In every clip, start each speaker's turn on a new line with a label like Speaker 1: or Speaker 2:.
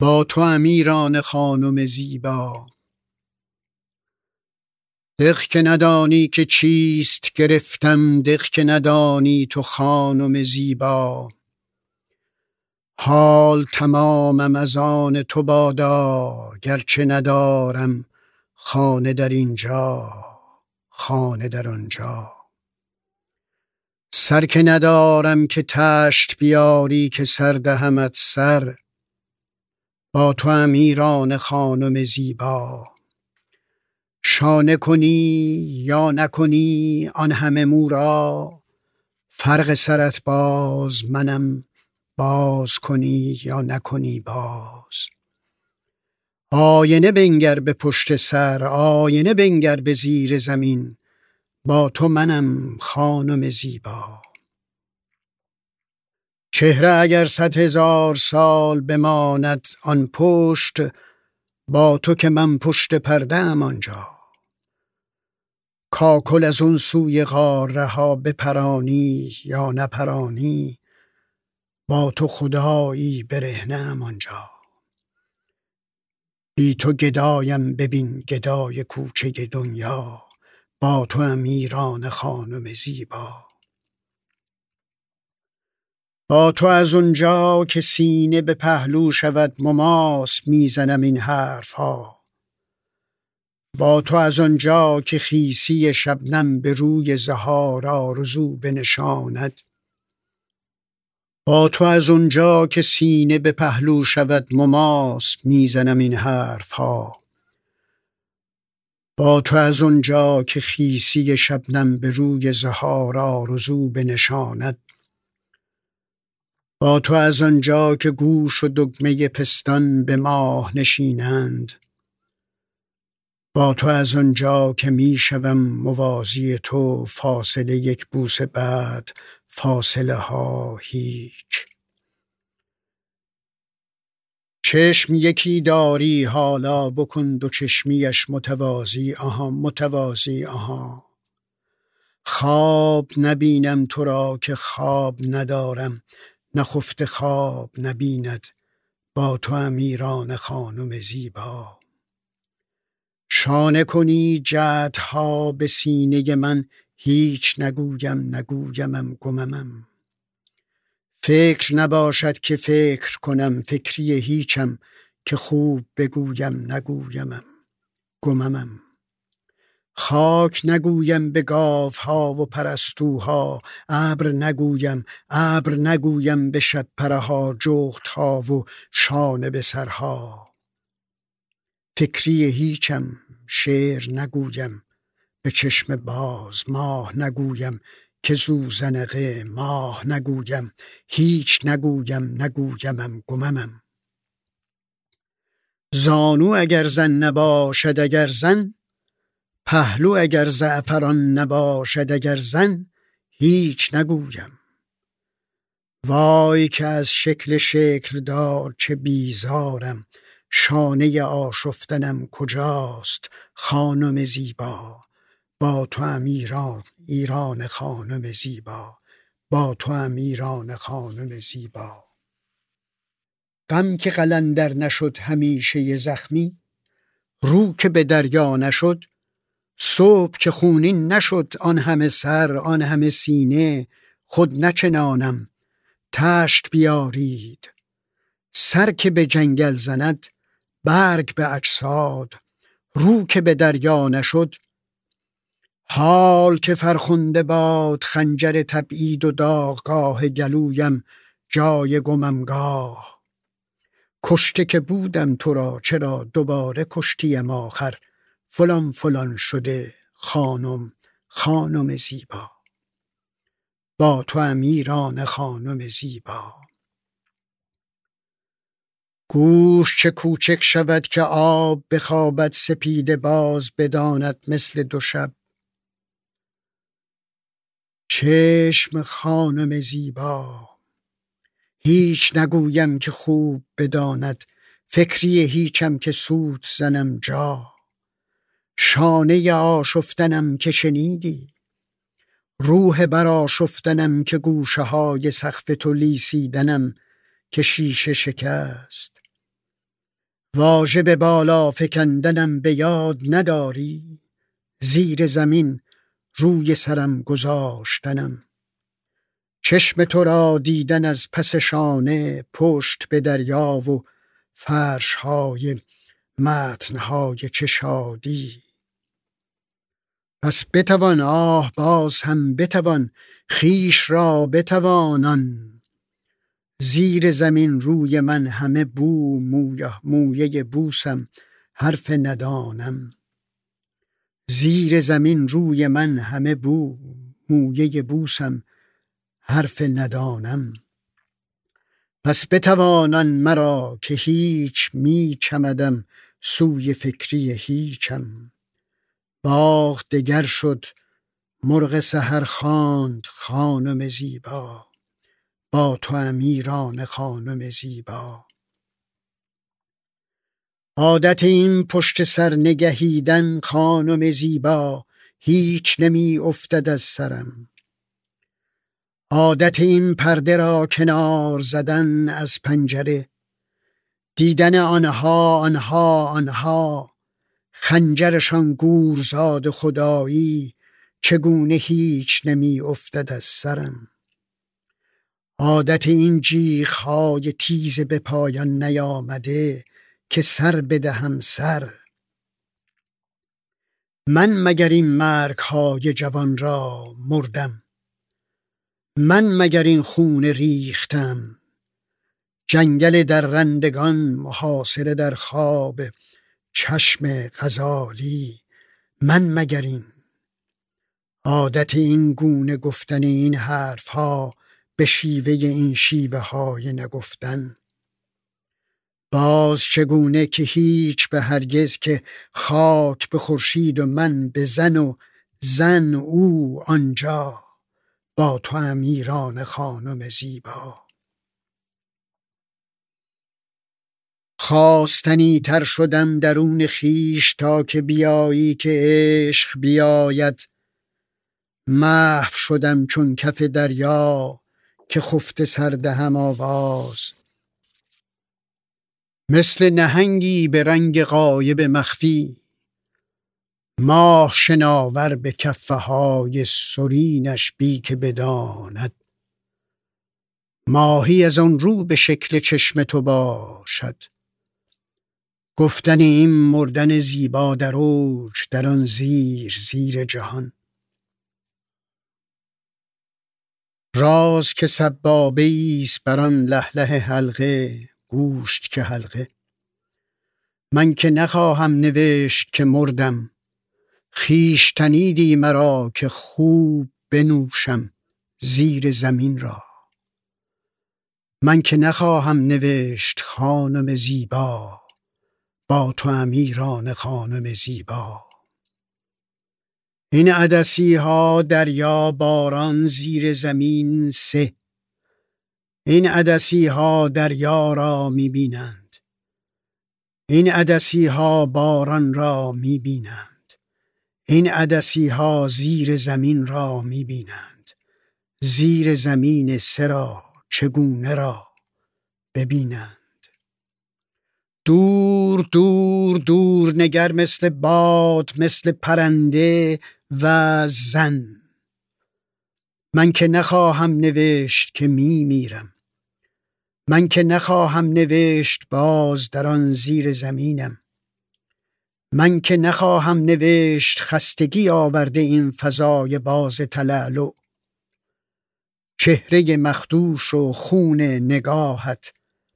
Speaker 1: با تو امیران خانم زیبا، دق که ندانی که چیست گرفتم، دق که ندانی تو خانم زیبا. حال تمامم از آن تو بادا، گرچه ندارم خانه در اینجا، خانه در آنجا. سر که ندارم که تشت بیاری، که سر دهمت سر با تو امیران خانم زیبا. شانه کنی یا نکنی آن همه مو را، فرق سرت باز منم باز کنی یا نکنی باز. آینه بنگر به پشت سر، آینه بنگر به زیر زمین، با تو منم خانم زیبا. چهره اگر 100,000 سال بماند آن پشت، با تو که من پشت پرده ام آنجا. کاکل از اون سوی غاره ها بپرانی یا نپرانی، با تو خدایی برهنه ام آنجا. بی تو گدایم ببین گدای کوچه دنیا، با تو امیران خانم زیبا. با تو از اونجا که سینه به پهلو شود مماس میزنم این حرف ها. با تو از آنجا که خیسی شبنم به روی زهار آرزو بنشاند. با تو از آنجا که سینه به پهلو شود مماس میزنم این حرف ها. با تو از آنجا که خیسی شبنم به روی زهار آرزو بنشاند. با تو از آنجا که گوش و دگمه پستان به ماه نشینند. با تو از آنجا که می شوم موازی تو، فاصله یک بوسه بعد فاصله ها هیچ. چشم یکی داری حالا بکن دو چشمیش متوازی، آها متوازی آها. خواب نبینم تو را که خواب ندارم، نخفته خواب نبیند با تو امیران خانم زیبا. شانه کنی جدها به سینه من، هیچ نگویمم گممم. فکر نباشد که فکر کنم، فکری هیچم که خوب بگویم نگویمم گممم. خاک نگویم به گاوها و پرستوها، ابر نگویم به شب پرها جغدها و شانه به سرها. فکری هیچم شعر نگویم به چشم باز، ماه نگویم که زوزنقه ماه نگویم، هیچ نگویمم گممم. زانو اگر زن نباشد اگر زن، پهلو اگر زعفران نباشد اگر زن، هیچ نگویم. وای که از شکل دار چه بیزارم، شانه آشفتنم کجاست خانم زیبا. با تو ایران خانم زیبا، با تو امیران خانم زیبا. غم که قلندر نشد همیشه زخمی، رو که به دریا نشد، صبح که خونین نشد آن همه سر آن همه سینه. خود نچنانم تشت بیارید، سر که به جنگل زند برگ به اجساد، رو که به دریا نشد. حال که فرخنده باد خنجر تبعید و داغگاه گلویم جای گممگاه. کشته که بودم تو را چرا دوباره کشتیم آخر، فلان شده خانم زیبا. با تو امیران خانم زیبا. گوش چه کوچک شود که آب بخوابد، سپیده باز بداند مثل دو شب. چشم خانم زیبا هیچ نگویم که خوب بداند، فکری هیچم که سوت زنم جا. شانه آشفتنم که شنیدی، روح برآشفتنم که گوشه های سقف تو لیسیدنم که شیشه شکست. واژه به بالا فکندنم به یاد نداری، زیر زمین روی سرم گذاشتنم. چشم تو را دیدن از پس شانه، پشت به دریا و فرش‌های متن‌های چه شادی. پس بتوان باز هم بتوان خویش را بتوانان. زیر زمین روی من همه بو، مویه بوسم حرف ندانم. زیر زمین روی من همه بو، مویه بوسم حرف ندانم. پس بتوانان مرا که هیچ می چمدم سوی فکری هیچم. باغ دگر شد مرغ سحر خواند خانم زیبا، با توام ایران خانم زیبا. عادت این پشت سر نگهیدن خانم زیبا، هیچ نمی افتد از سرم. عادت این پرده را کنار زدن از پنجره، دیدن آنها خنجرشان گورزاد خدایی، چگونه هیچ نمی افتد از سرم. عادت این جیغ‌های تیز به پایان نیامده که سر بدهم سر. من مگر این مرگ‌های جوان را مردم؟ من مگر این خون ریختم؟ جنگل در رندگان، محاصره در خواب چشم غزالی، من مگر این؟ عادت این گونه گفتن این حرفها به شیوه این شیوه های نگفتن. باز چگونه که هیچ به هرگز، که خاک به خورشید و من به زن و زن او آنجا، با توام ایران خانم زیبا. خواستنی تر شدم درون خویش تا که بیایی که عشق بیاید. محو شدم چون کف دریا که خفته سر دهم آواز. مثل نهنگی به رنگ غایب مخفی، ماه شناور به کفه های سرینش بی که بداند. ماهی از آن رو به شکل چشم تو باشد. گفتن این مردن زیبا در اوج، در آن زیر جهان. راز که سبابه ایست بر آن لهله حلقه، گوشت که حلقه. من که نخواهم نوشت که مردم، خویشتنیدی مرا که خوب بنوشم زیر زمین را. من که نخواهم نوشت خانم زیبا، با توام ایران خانم زیبا. این عدسی ها دریا باران زیر زمین سه. این عدسی ها دریا را می بینند. این عدسی ها باران را می بینند. این عدسی ها زیر زمین را می بینند. زیر زمین سه را چگونه را ببینند. دور دور دور نگر مثل باد، مثل پرنده و زن. من که نخواهم نوشت که می میرم. من که نخواهم نوشت باز در آن زیر زمینم. من که نخواهم نوشت خستگی آورده این فضای باز تلالو. چهره مخدوش و خون نگاهت،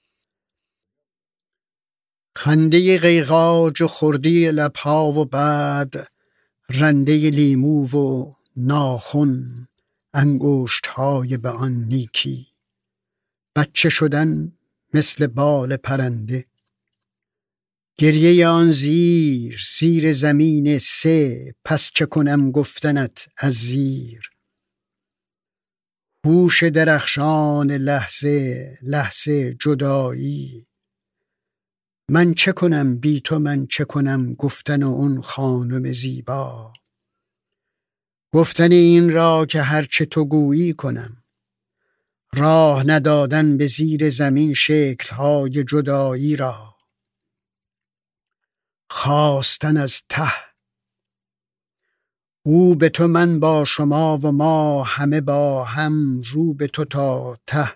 Speaker 1: خنده قیقاج و خردی لبها و بعد رنده لیمو و ناخن انگشت‌های به آن نیکی. بچه شدن مثل بال پرنده. گریه آن زیر زمین سه. پس چه کنم گفتنت از زیر. هوش درخشان لحظه جدایی. من چه کنم بی تو، من چه کنم گفتن اون خانم زیبا. گفتن این را که هرچه تو گویی کنم. راه ندادن به زیر زمین شکل‌های جدایی را. خواستن از ته. او به تو من با شما و ما همه با هم رو به تو تا ته.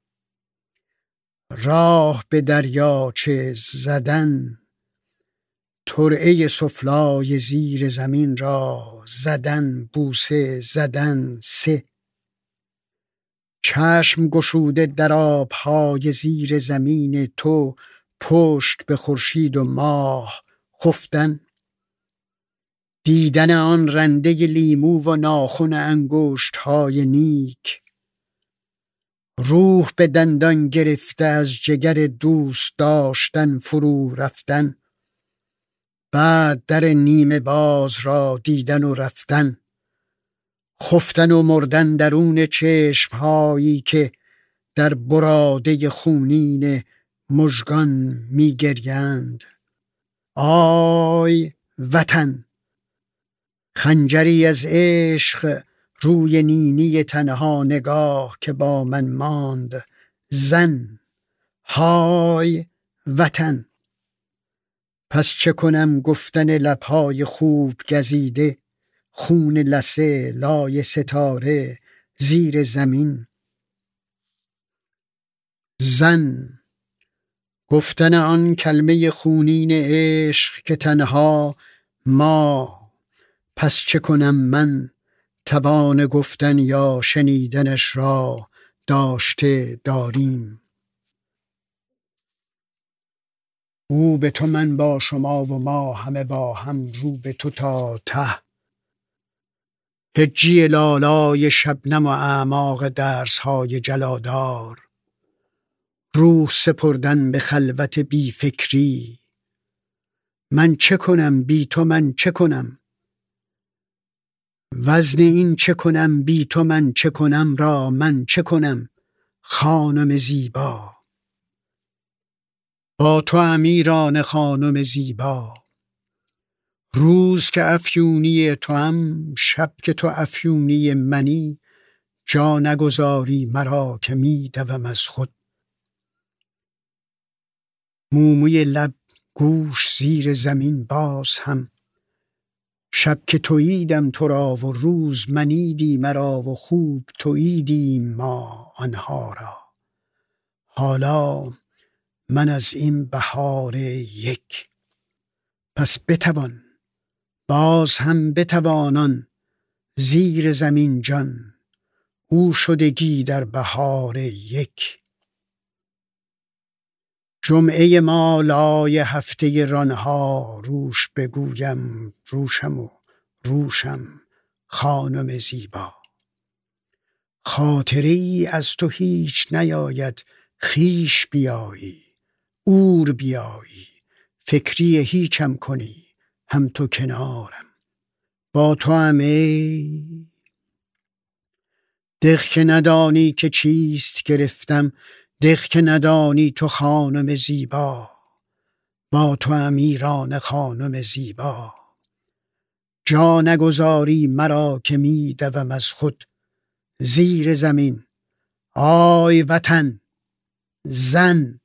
Speaker 1: راه به دریاچه زدن، ترعه سفلای زیر زمین را زدن، بوسه زدن سه. چشم گشوده در آبهای زیر زمین تو، پشت به خورشید و ماه خفتن. دیدن آن رنده لیمو و ناخن انگشت‌های نیک. روح به دندان گرفته از جگر دوست داشتن فرو رفتن. بعد در نیمه باز را دیدن و رفتن. خفتن و مردن درون چشم‌هایی که در براده خونین مژگان می گریند. آی وطن! خنجری از عشق روی نینی تنها نگاه که با من ماند زن. های وطن! پس چه کنم گفتن لبهای خوب گزیده، خون لسه لای ستاره زیر زمین. زن! گفتن آن کلمه خونین عشق که تنها ما. پس چه کنم من توان گفتن یا شنیدنش را داشته داریم. او به تو من با شما و ما همه با هم رو به تو تا ته. هجی لالای شبنم و اعماق درس‌های جلادار. روح سپردن به خلوت بی فکری. من چه کنم بی تو، من چه کنم؟ وزن این چه کنم بی تو من چه کنم را من چه کنم؟ خانم زیبا! با تو امیران خانم زیبا. روز که افیونی تو هم، شب که تو افیونی منی. جا نگذاری مرا که می دوم از خود. موموی لب گوش زیر زمین باز هم. شب که توییدم تو را و روز منیدی مرا و خوب توییدیم ما آنها را. حالا من از این بهار یک. پس بتوان باز هم بتوانان زیر زمین جان. او شدگی در بهار یک. جمعه ما لای هفته رانها. روش بگویم روشم و روشم خانم زیبا. خاطره ای از تو هیچ نیاید، خویش بیایی. اور بیایی، فکری هیچم کنی، هم تو کنارم. با تو هم ای دق که ندانی که چیست گرفتم. دق که ندانی تو خانم زیبا. با تو امیران خانم زیبا. جا نگذاری مرا که می دوم از خود زیر زمین. آی وطن! زن!